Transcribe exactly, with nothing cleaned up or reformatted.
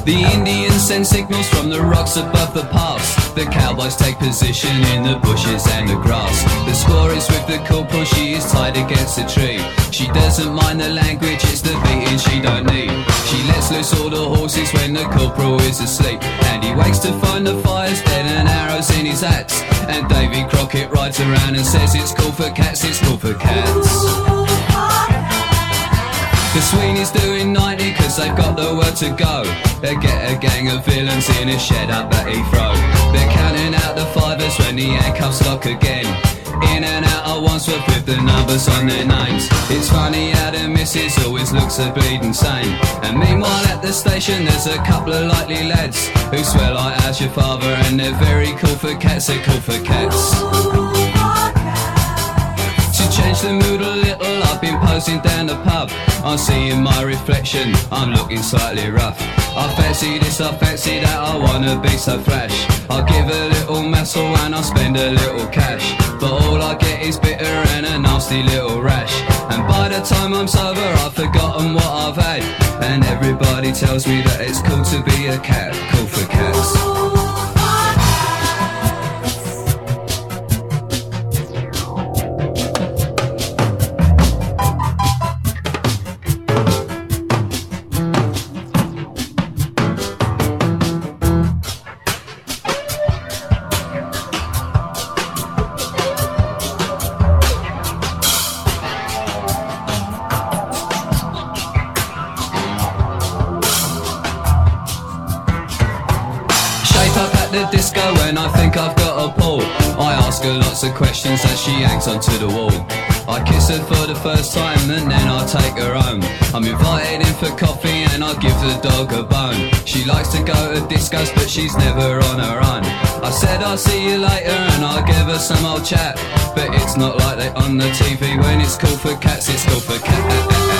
The Indians send signals from the rocks above the pass. The cowboys take position in the bushes and the grass. The squaw is with the corporal, she is tied against a tree. She doesn't mind the language, it's the beating she don't need. She lets loose all the horses when the corporal is asleep. And he wakes to find the fire's dead and arrows in his axe. And Davy Crockett rides around and says it's cool for cats, it's cool for cats. The Sweeney's doing ninety cause they've got the word to go. They get a gang of villains in a shed up at Heathrow. They're counting out the fivers when the handcuffs lock again. In and out at Wandsworth with the numbers on their names. It's funny how the missus always looks a bleeding sane. And meanwhile at the station there's a couple of likely lads who swear like how's your father, and they're very cool for cats, they're cool for cats. To change the mood a little, I've been posing down the pub. I'm seeing my reflection, I'm looking slightly rough. I fancy this, I fancy that, I wanna be so flash. I'll give a little muscle and I'll spend a little cash. But all I get is bitter and a nasty little rash. And by the time I'm sober I've forgotten what I've had. And everybody tells me that it's cool to be a cat, cool for cats. The disco when I think I've got a pull. I ask her lots of questions as she hangs onto the wall. I kiss her for the first time and then I take her home. I'm invited in for coffee and I give the dog a bone. She likes to go to discos but she's never on her own. I said I'll see you later and I'll give her some old chat. But it's not like they on the T V when it's cool for cats, it's cool for cats.